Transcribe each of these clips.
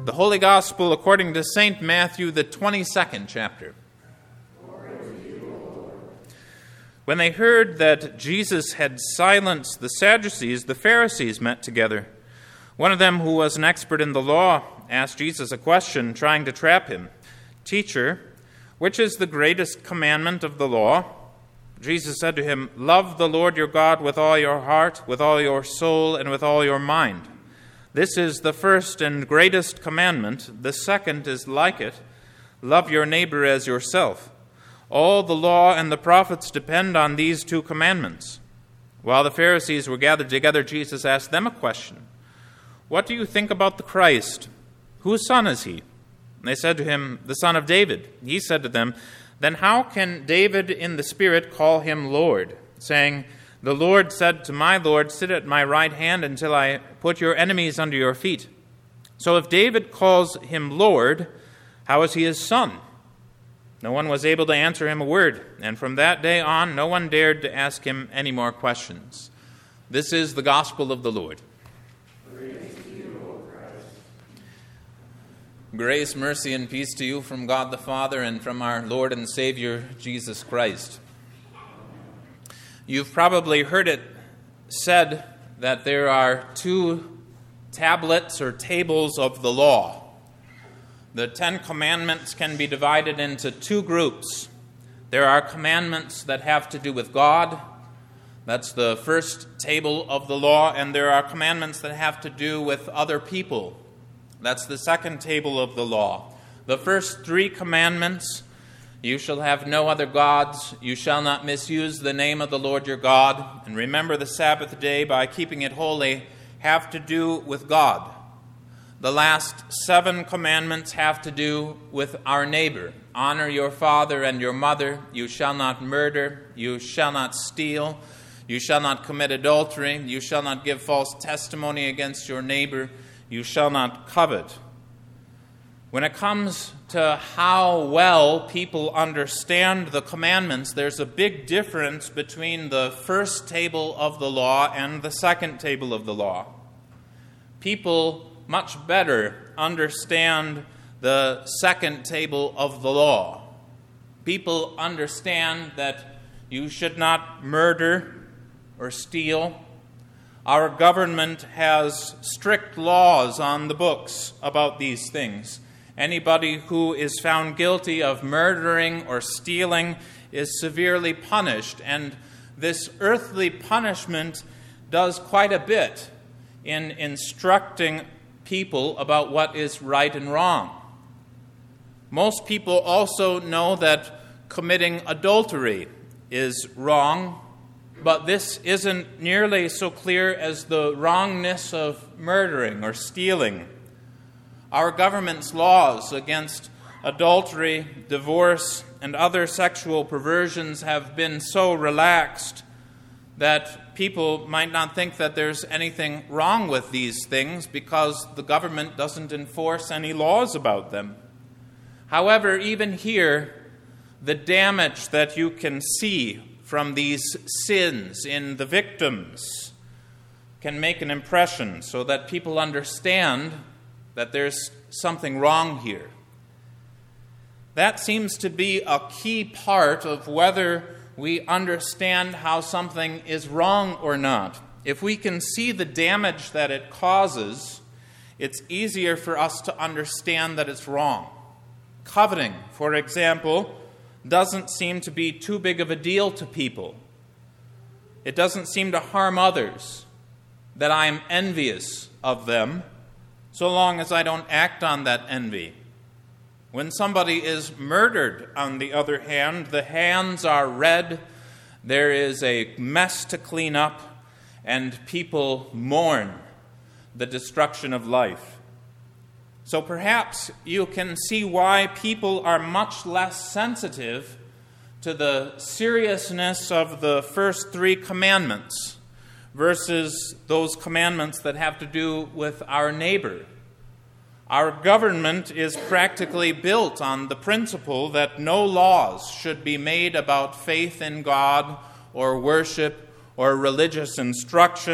The Holy Gospel according to St. Matthew, the 22nd chapter. When they heard that Jesus had silenced the Sadducees, the Pharisees met together. One of them, who was an expert in the law, asked Jesus a question, trying to trap him. "Teacher, which is the greatest commandment of the law?" Jesus said to him, "Love the Lord your God with all your heart, with all your soul, and with all your mind. This is the first and greatest commandment. The second is like it. Love your neighbor as yourself. All the law and the prophets depend on these two commandments." While the Pharisees were gathered together, Jesus asked them a question. "What do you think about the Christ? Whose son is he?" And they said to him, "The son of David." He said to them, "Then how can David in the Spirit call him Lord, saying, 'The Lord said to my Lord, sit at my right hand until I put your enemies under your feet'? So if David calls him Lord, how is he his son?" No one was able to answer him a word, and from that day on, no one dared to ask him any more questions. This is the gospel of the Lord. Praise to you, O Christ. Grace, mercy, and peace to you from God the Father and from our Lord and Savior, Jesus Christ. You've probably heard it said that there are two tablets or tables of the law. The 10 Commandments can be divided into two groups. There are commandments that have to do with God. That's the first table of the law. And there are commandments that have to do with other people. That's the second table of the law. The first 3 commandments: you shall have no other gods, you shall not misuse the name of the Lord your God, and remember the Sabbath day by keeping it holy, have to do with God. The last 7 commandments have to do with our neighbor. Honor your father and your mother, you shall not murder, you shall not steal, you shall not commit adultery, you shall not give false testimony against your neighbor, you shall not covet. When it comes to how well people understand the commandments, there's a big difference between the first table of the law and the second table of the law. People much better understand the second table of the law. People understand that you should not murder or steal. Our government has strict laws on the books about these things. Anybody who is found guilty of murdering or stealing is severely punished, and this earthly punishment does quite a bit in instructing people about what is right and wrong. Most people also know that committing adultery is wrong, but this isn't nearly so clear as the wrongness of murdering or stealing. Our government's laws against adultery, divorce, and other sexual perversions have been so relaxed that people might not think that there's anything wrong with these things because the government doesn't enforce any laws about them. However, even here, the damage that you can see from these sins in the victims can make an impression so that people understand that there's something wrong here. That seems to be a key part of whether we understand how something is wrong or not. If we can see the damage that it causes, it's easier for us to understand that it's wrong. Coveting, for example, doesn't seem to be too big of a deal to people. It doesn't seem to harm others that I am envious of them, so long as I don't act on that envy. When somebody is murdered, on the other hand, the hands are red, there is a mess to clean up, and people mourn the destruction of life. So perhaps you can see why people are much less sensitive to the seriousness of the first 3 commandments versus those commandments that have to do with our neighbor. Our government is practically built on the principle that no laws should be made about faith in God or worship or religious instruction,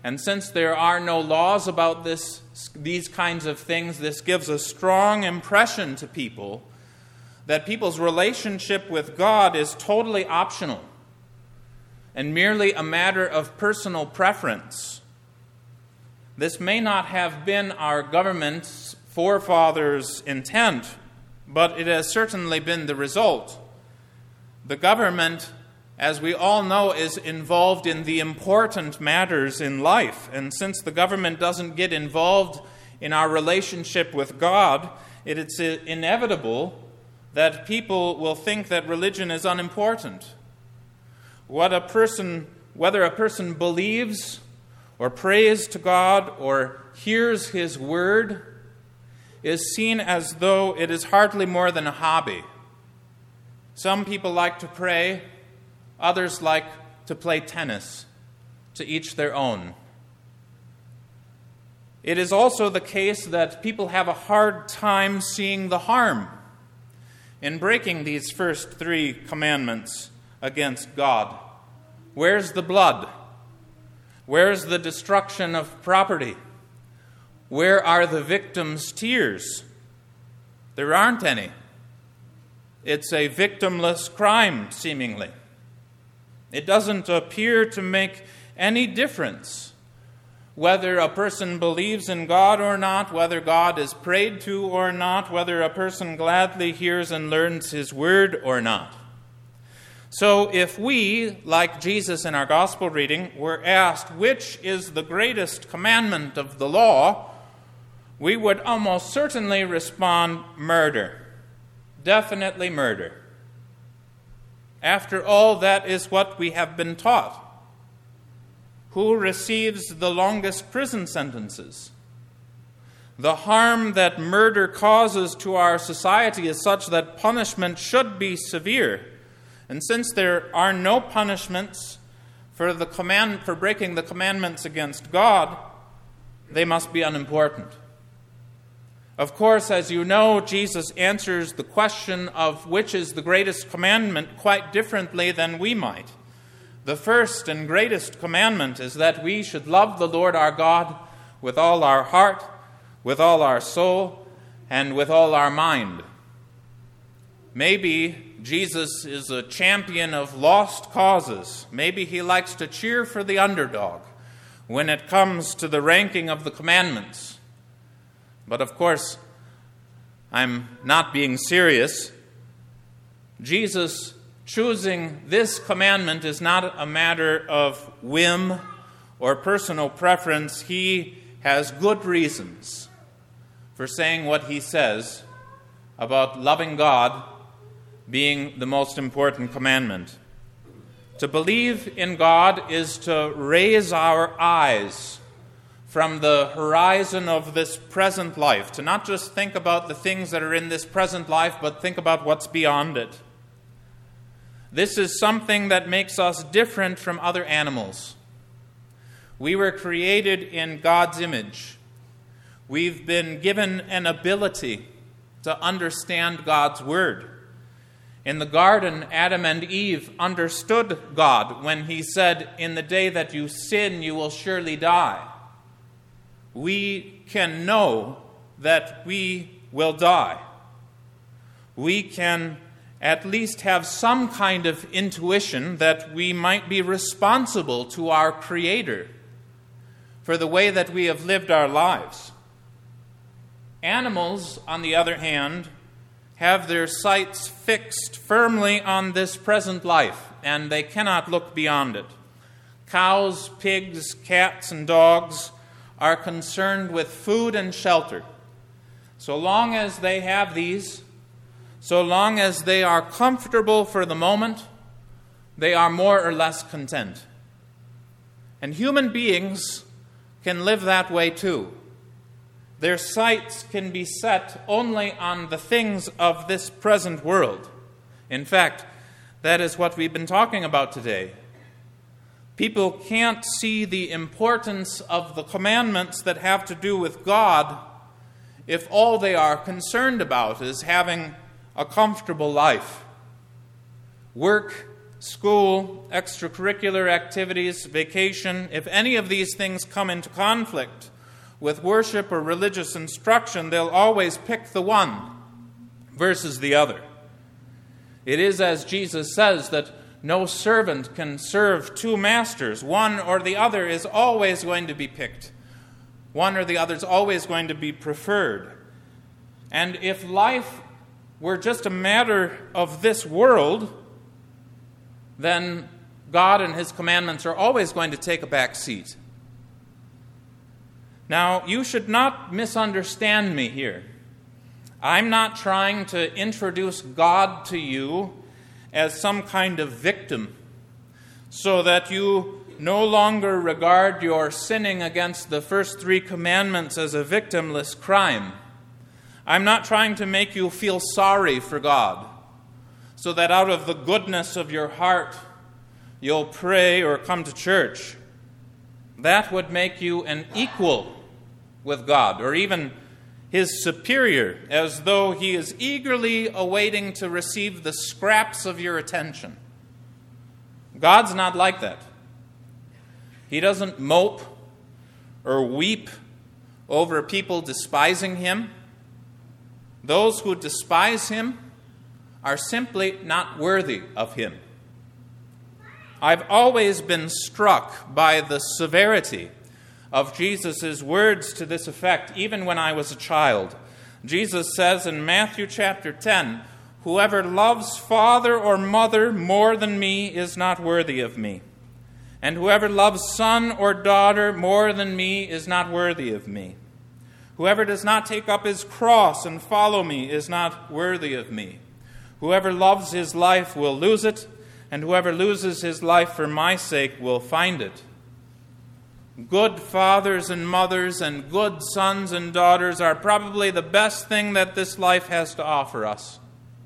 And since there are no laws about these kinds of things, this gives a strong impression to people that people's relationship with God is totally optional and merely a matter of personal preference. This may not have been our government's forefathers' intent, but it has certainly been the result. The government, as we all know, is involved in the important matters in life. And since the government doesn't get involved in our relationship with God, it's inevitable that people will think that religion is unimportant. Whether a person believes or prays to God or hears His word is seen as though it is hardly more than a hobby. Some people like to pray, others like to play tennis, to each their own. It is also the case that people have a hard time seeing the harm in breaking these first 3 commandments against God. Where's the blood? Where's the destruction of property? Where are the victim's tears? There aren't any. It's a victimless crime, seemingly. It doesn't appear to make any difference whether a person believes in God or not, whether God is prayed to or not, whether a person gladly hears and learns His word or not. So if we, like Jesus in our gospel reading, were asked which is the greatest commandment of the law, we would almost certainly respond, murder. Definitely murder. After all, that is what we have been taught. Who receives the longest prison sentences? The harm that murder causes to our society is such that punishment should be severe. And since there are no punishments for breaking the commandments against God, they must be unimportant. Of course, as you know, Jesus answers the question of which is the greatest commandment quite differently than we might. The first and greatest commandment is that we should love the Lord our God with all our heart, with all our soul, and with all our mind. Maybe Jesus is a champion of lost causes. Maybe He likes to cheer for the underdog when it comes to the ranking of the commandments. But of course, I'm not being serious. Jesus choosing this commandment is not a matter of whim or personal preference. He has good reasons for saying what He says about loving God being the most important commandment. To believe in God is to raise our eyes from the horizon of this present life, to not just think about the things that are in this present life, but think about what's beyond it. This is something that makes us different from other animals. We were created in God's image. We've been given an ability to understand God's word. In the garden, Adam and Eve understood God when He said, "In the day that you sin, you will surely die." We can know that we will die. We can at least have some kind of intuition that we might be responsible to our Creator for the way that we have lived our lives. Animals, on the other hand, have their sights fixed firmly on this present life, and they cannot look beyond it. Cows, pigs, cats, and dogs are concerned with food and shelter. So long as they have these, so long as they are comfortable for the moment, they are more or less content. And human beings can live that way too. Their sights can be set only on the things of this present world. In fact, that is what we've been talking about today. People can't see the importance of the commandments that have to do with God if all they are concerned about is having a comfortable life. Work, school, extracurricular activities, vacation, if any of these things come into conflict with worship or religious instruction, they'll always pick the one versus the other. It is as Jesus says that no servant can serve two masters. One or the other is always going to be picked. One or the other is always going to be preferred. And if life were just a matter of this world, then God and His commandments are always going to take a back seat. Now, you should not misunderstand me here. I'm not trying to introduce God to you as some kind of victim so that you no longer regard your sinning against the first 3 commandments as a victimless crime. I'm not trying to make you feel sorry for God so that out of the goodness of your heart you'll pray or come to church. That would make you an equal with God, or even His superior, as though He is eagerly awaiting to receive the scraps of your attention. God's not like that. He doesn't mope or weep over people despising Him. Those who despise Him are simply not worthy of Him. I've always been struck by the severity of Jesus' words to this effect, even when I was a child. Jesus says in Matthew chapter 10, "Whoever loves father or mother more than me is not worthy of me. And whoever loves son or daughter more than me is not worthy of me. Whoever does not take up his cross and follow me is not worthy of me. Whoever loves his life will lose it, and whoever loses his life for my sake will find it." Good fathers and mothers and good sons and daughters are probably the best thing that this life has to offer us.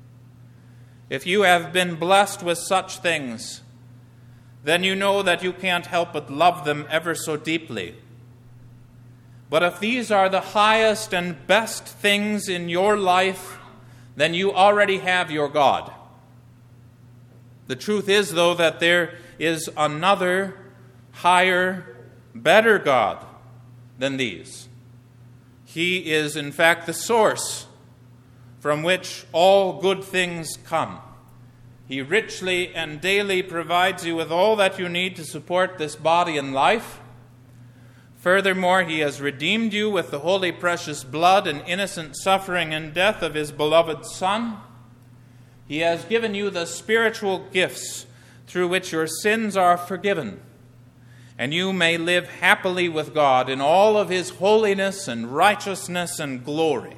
If you have been blessed with such things, then you know that you can't help but love them ever so deeply. But if these are the highest and best things in your life, then you already have your God. The truth is, though, that there is another, higher, better God than these. He is, in fact, the source from which all good things come. He richly and daily provides you with all that you need to support this body and life. Furthermore, He has redeemed you with the holy, precious blood and innocent suffering and death of His beloved Son. He has given you the spiritual gifts through which your sins are forgiven, and you may live happily with God in all of His holiness and righteousness and glory.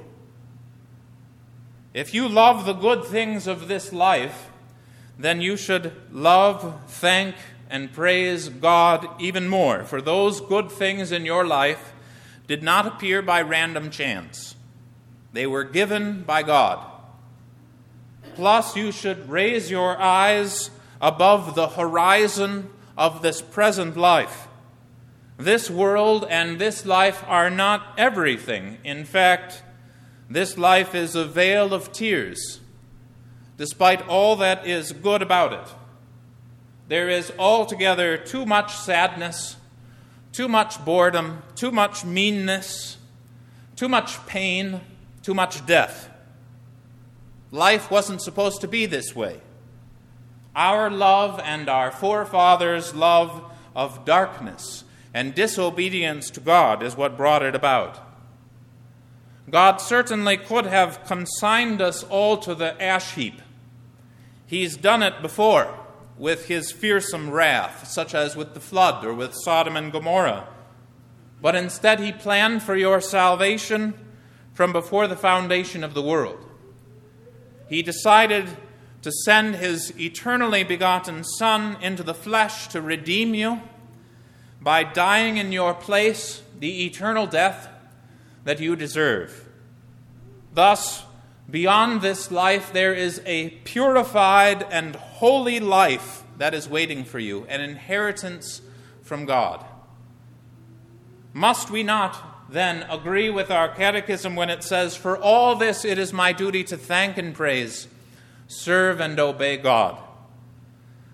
If you love the good things of this life, then you should love, thank, and praise God even more, for those good things in your life did not appear by random chance. They were given by God. Plus, you should raise your eyes above the horizon of this present life. This world and this life are not everything. In fact, this life is a vale of tears, despite all that is good about it. There is altogether too much sadness, too much boredom, too much meanness, too much pain, too much death. Life wasn't supposed to be this way. Our love and our forefathers' love of darkness and disobedience to God is what brought it about. God certainly could have consigned us all to the ash heap. He's done it before with His fearsome wrath, such as with the flood or with Sodom and Gomorrah. But instead He planned for your salvation from before the foundation of the world. He decided to send His eternally begotten Son into the flesh to redeem you by dying in your place the eternal death that you deserve. Thus, beyond this life, there is a purified and holy life that is waiting for you, an inheritance from God. Must we not then agree with our catechism when it says, "For all this it is my duty to thank and praise, serve and obey God"?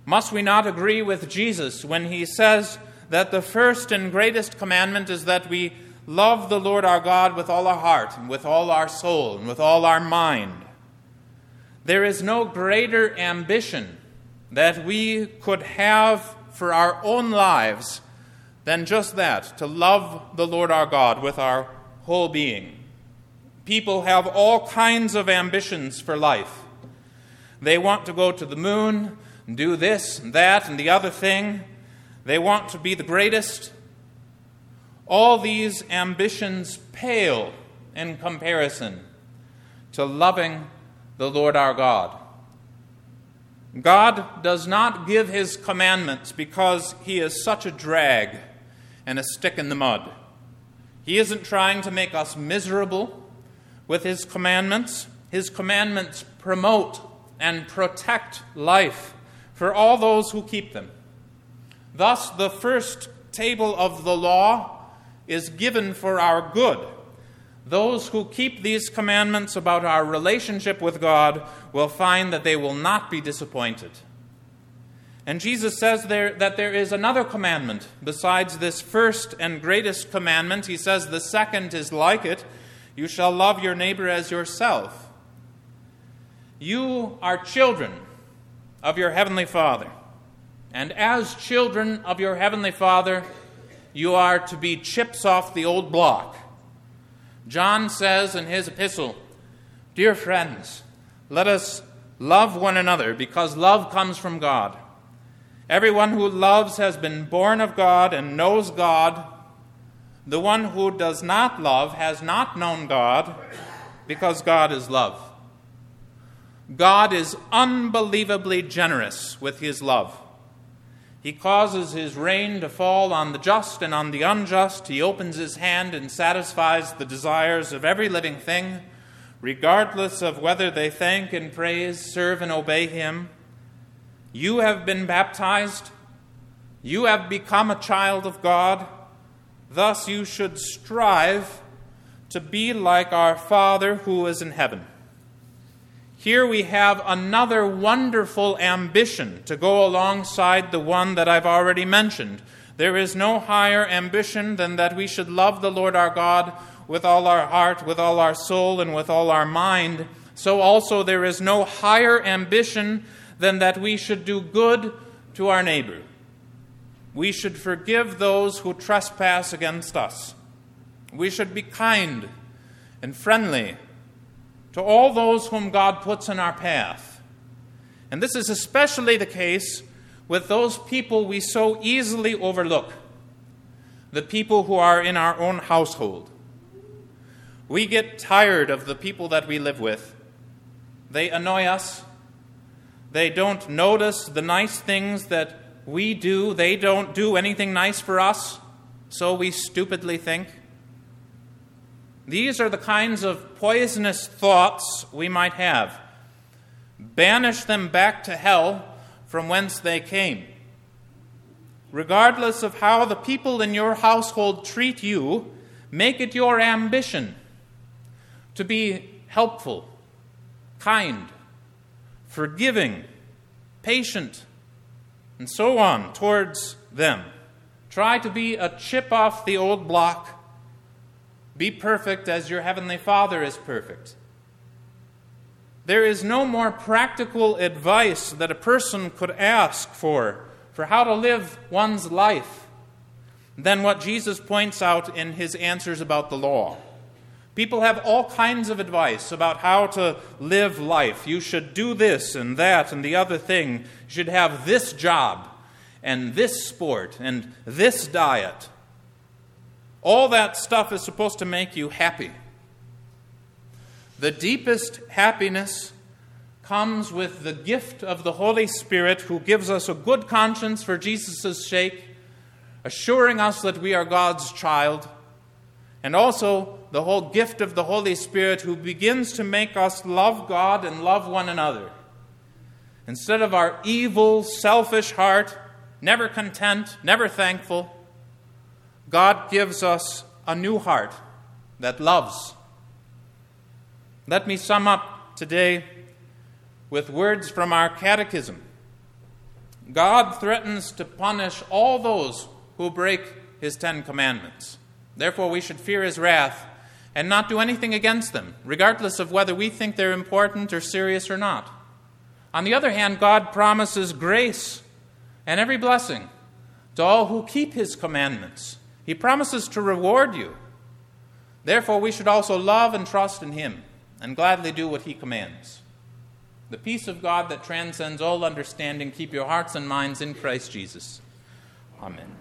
Must we not agree with Jesus when he says that the first and greatest commandment is that we love the Lord our God with all our heart and with all our soul and with all our mind? There is no greater ambition that we could have for our own lives than just that, to love the Lord our God with our whole being. People have all kinds of ambitions for life. They want to go to the moon, and do this and that and the other thing. They want to be the greatest. All these ambitions pale in comparison to loving the Lord our God. God does not give his commandments because he is such a drag and a stick in the mud. He isn't trying to make us miserable with his commandments. His commandments promote and protect life for all those who keep them. Thus, the first table of the law is given for our good. Those who keep these commandments about our relationship with God will find that they will not be disappointed. And Jesus says that there is another commandment besides this first and greatest commandment. He says the second is like it. You shall love your neighbor as yourself. You are children of your heavenly Father. And as children of your heavenly Father, you are to be chips off the old block. John says in his epistle, "Dear friends, let us love one another, because love comes from God. Everyone who loves has been born of God and knows God. The one who does not love has not known God, because God is love." God is unbelievably generous with his love. He causes his rain to fall on the just and on the unjust. He opens his hand and satisfies the desires of every living thing, regardless of whether they thank and praise, serve and obey him. You have been baptized. You have become a child of God. Thus you should strive to be like our Father who is in heaven. Here we have another wonderful ambition to go alongside the one that I've already mentioned. There is no higher ambition than that we should love the Lord our God with all our heart, with all our soul, and with all our mind. So also there is no higher ambition than that we should do good to our neighbor. We should forgive those who trespass against us. We should be kind and friendly to all those whom God puts in our path. And this is especially the case with those people we so easily overlook, the people who are in our own household. We get tired of the people that we live with. They annoy us. They don't notice the nice things that we do. They don't do anything nice for us, so we stupidly think. These are the kinds of poisonous thoughts we might have. Banish them back to hell from whence they came. Regardless of how the people in your household treat you, make it your ambition to be helpful, kind, forgiving, patient, and so on towards them. Try to be a chip off the old block. Be perfect as your heavenly Father is perfect. There is no more practical advice that a person could ask for how to live one's life than what Jesus points out in his answers about the law. People have all kinds of advice about how to live life. You should do this and that and the other thing. You should have this job and this sport and this diet. All that stuff is supposed to make you happy. The deepest happiness comes with the gift of the Holy Spirit, who gives us a good conscience for Jesus' sake, assuring us that we are God's child, and also the whole gift of the Holy Spirit, who begins to make us love God and love one another. Instead of our evil, selfish heart, never content, never thankful, God gives us a new heart that loves. Let me sum up today with words from our catechism. God threatens to punish all those who break his 10 commandments. Therefore, we should fear his wrath and not do anything against them, regardless of whether we think they're important or serious or not. On the other hand, God promises grace and every blessing to all who keep his commandments. He promises to reward you. Therefore, we should also love and trust in him and gladly do what he commands. The peace of God that transcends all understanding, keep your hearts and minds in Christ Jesus. Amen.